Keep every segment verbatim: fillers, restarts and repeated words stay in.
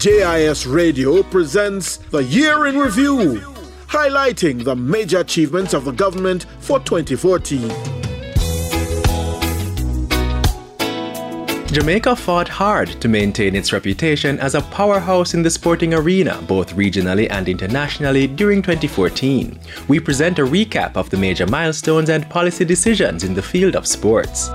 J I S Radio presents The Year in Review, highlighting the major achievements of the government for twenty fourteen. Jamaica fought hard to maintain its reputation as a powerhouse in the sporting arena, both regionally and internationally, during twenty fourteen. We present a recap of the major milestones and policy decisions in the field of sports.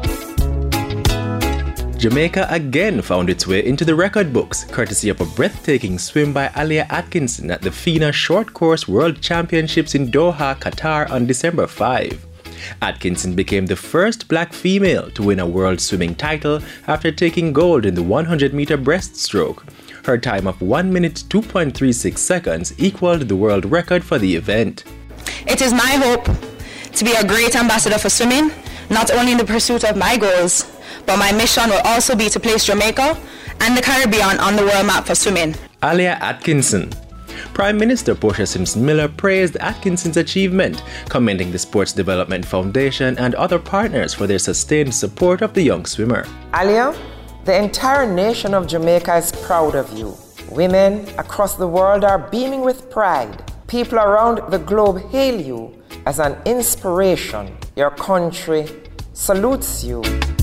Jamaica again found its way into the record books, courtesy of a breathtaking swim by Alia Atkinson at the FINA Short Course World Championships in Doha, Qatar on December fifth. Atkinson became the first black female to win a world swimming title after taking gold in the one hundred meter breaststroke. Her time of one minute two point three six seconds equaled the world record for the event. It is my hope to be a great ambassador for swimming, not only in the pursuit of my goals, but my mission will also be to place Jamaica and the Caribbean on the world map for swimming. Alia Atkinson. Prime Minister Portia Simpson Miller praised Atkinson's achievement, commending the Sports Development Foundation and other partners for their sustained support of the young swimmer. Alia, the entire nation of Jamaica is proud of you. Women across the world are beaming with pride. People around the globe hail you as an inspiration. Your country salutes you.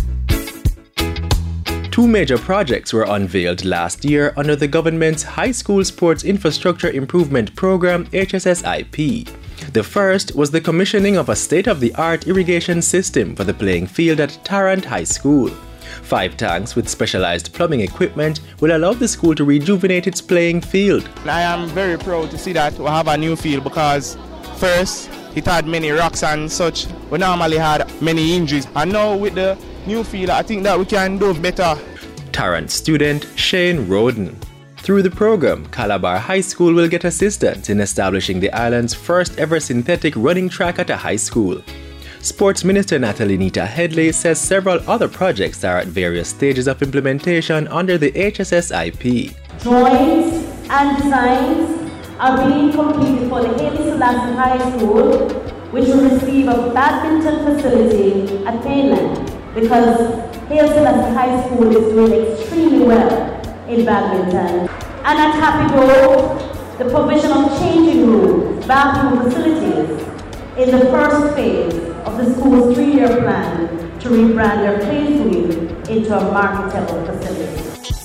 Two major projects were unveiled last year under the government's High School Sports Infrastructure Improvement Program, H S S I P. The first was the commissioning of a state-of-the-art irrigation system for the playing field at Tarrant High School. Five tanks with specialized plumbing equipment will allow the school to rejuvenate its playing field. I am very proud to see that we have a new field because first it had many rocks and such. We normally had many injuries, and now with the new field, I think that we can do better. Tarrant student Shane Roden. Through the program, Calabar High School will get assistance in establishing the island's first ever synthetic running track at a high school. Sports Minister Natalie Nita Headley says several other projects are at various stages of implementation under the H S S I P. Drawings and designs are being completed for the Haile Selassie High School, which will receive a badminton facility at mainland, because Haile Selassie High School is doing extremely well in badminton. And at Happy Grove, the provision of changing rooms, bathroom facilities, in the first phase of the school's three-year plan to rebrand their play field into a marketable facility.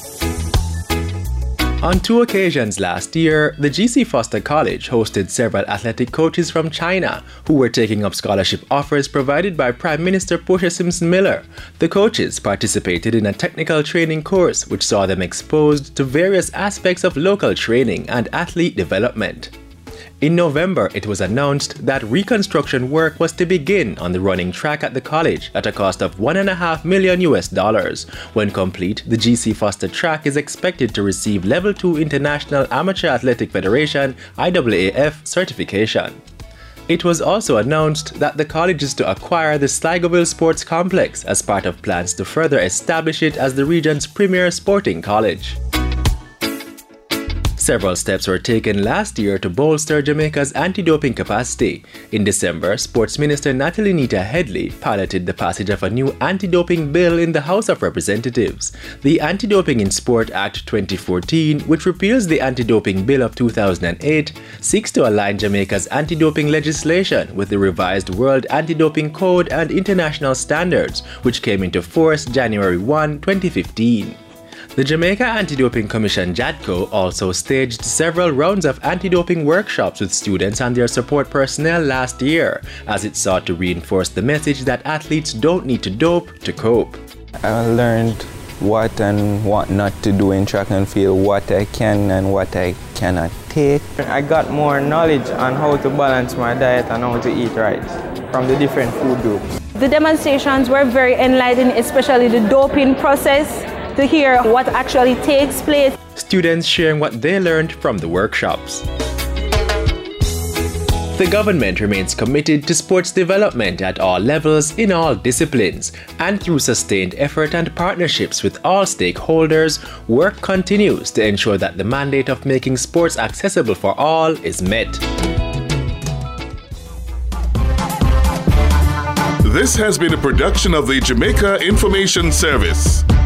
On two occasions last year, the G C Foster College hosted several athletic coaches from China who were taking up scholarship offers provided by Prime Minister Portia Simpson Miller. The coaches participated in a technical training course which saw them exposed to various aspects of local training and athlete development. In November, it was announced that reconstruction work was to begin on the running track at the college at a cost of one and a half million U S dollars. When complete, the G C Foster track is expected to receive Level two International Amateur Athletic Federation I A A F certification. It was also announced that the college is to acquire the Sligoville Sports Complex as part of plans to further establish it as the region's premier sporting college. Several steps were taken last year to bolster Jamaica's anti-doping capacity. In December, Sports Minister Natalie Nita Headley piloted the passage of a new anti-doping bill in the House of Representatives. The Anti-Doping in Sport Act twenty fourteen, which repeals the Anti-Doping Bill of two thousand eight, seeks to align Jamaica's anti-doping legislation with the revised World Anti-Doping Code and international standards, which came into force January first, twenty fifteen. The Jamaica Anti-Doping Commission JADCO also staged several rounds of anti-doping workshops with students and their support personnel last year, as it sought to reinforce the message that athletes don't need to dope to cope. I learned what and what not to do in track and field, what I can and what I cannot take. I got more knowledge on how to balance my diet and how to eat right from the different food groups. The demonstrations were very enlightening, especially the doping process, to hear what actually takes place. Students sharing what they learned from the workshops. The government remains committed to sports development at all levels in all disciplines, and through sustained effort and partnerships with all stakeholders, work continues to ensure that the mandate of making sports accessible for all is met. This has been a production of the Jamaica Information Service.